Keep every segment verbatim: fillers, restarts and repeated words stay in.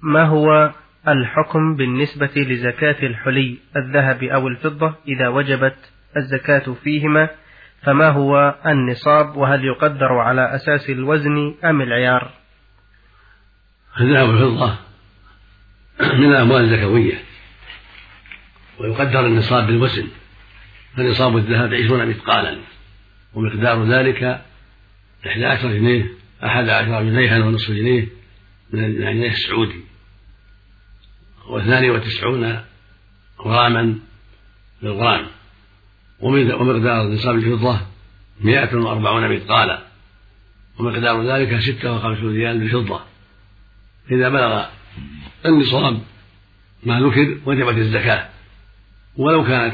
ما هو الحكم بالنسبة لزكاة الحلي الذهب أو الفضة إذا وجبت الزكاة فيهما؟ فما هو النصاب؟ وهل يقدر على أساس الوزن أم العيار؟ الذهب والفضة من الأموال الزكوية، ويقدر النصاب بالوزن، فنصاب الذهب عشرون مثقالا، ومقدار ذلك إحدى عشر جنيه أحد عشر جنيها ونصف جنيه من الجنيه السعودي، واثنان وتسعون غراما بالغرام، ومقدار نصاب الفضة مائة وأربعون مثقالا، ومقدار ذلك ستة وخمسون ريال بالفضة. إذا بلغ النصاب ما ذكر وجبت الزكاة، ولو كانت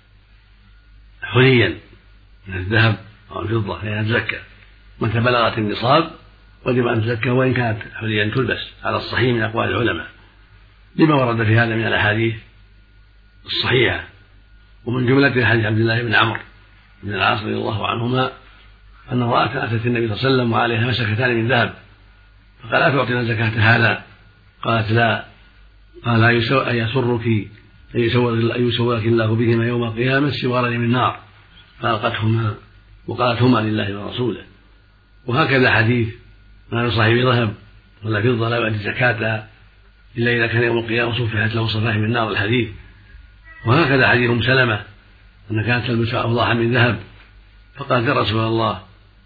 حليا من الذهب أو الفضة فإنها تزكى. متى بلغت النصاب وجب أن تزكى وإن كانت حليا تلبس، على الصحيح من أقوال العلماء، لما ورد في هذا من الأحاديث الصحيحة، ومن جملة حديث عبد الله بن عمرو بن العاص رضي الله عنهما أن امرأة أتت النبي صلى الله عليه وسلم وعليها مسكتان من ذهب، فقال أتعطينا زكاة هذا؟ قالت لا. قال أيسرك أن يسورك الله بهما يوم القيامة سوارا من نار؟ فألقتهما وقالت هما لله ورسوله. وهكذا حديث ما من صاحب ذهب ولا فضة لا يؤدي زكاة إلا إذا كان يوم القيامة صفحت له صفائح من نار، الحديث. وهكذا حديث أم سلمة أن كانت تلبس أوضاحا من ذهب، فقالت يا رسول الله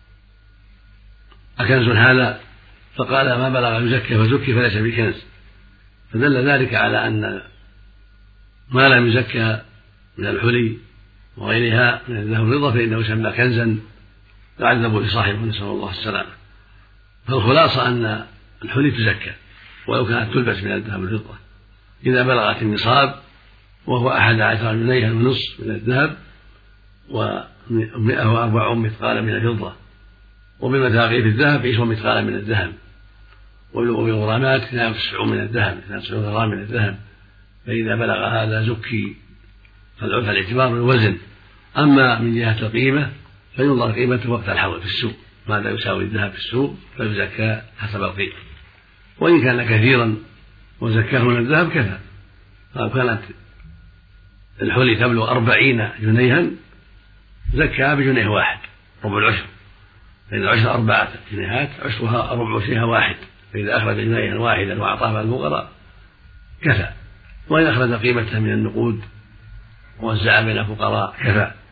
أكنز هذا؟ فقال ما بلغ يزكي فزكي فليس بكنز. فدل ذلك على أن ما لم يزكى من الحلي وغيرها من الذهب والفضة فإنه يسمى كنزا يعذب لصاحبه، نسأل الله السلامة. فالخلاصة أن الحلي تزكى ولو كانت تلبس من الذهب والفضة إذا بلغت النصاب، وهو أحد عشر جنيها ونصف من الذهب ومائة وأربعون مثقالا من الفضة، وبالمثاقيل في الذهب عشرون مثقالا من الذهب، وبالغرامات اثنان وتسعون من الذهب، اثنان وتسعون غرام من الذهب. فإذا بلغ هذا زكي، فالاعتبار بالوزن. أما من جهة القيمة فينظر قيمته وقت الحول في السوق، ماذا يساوي الذهب في السوق فيزكى حسب القيمة، وإن كان كثيرا وزكاه من الذهب كفى. فلو كانت الحلي تبلغ أربعين جنيها زكى بجنيه واحد ربع العشر، فإن العشر أربعة جنيهات عشرها ربع جنيه واحد، فإذا أخرج جنيها واحدا وأعطاها الفقراء كفى، وإن أخرج قيمتها من النقود ووزعها بين الفقراء كفى.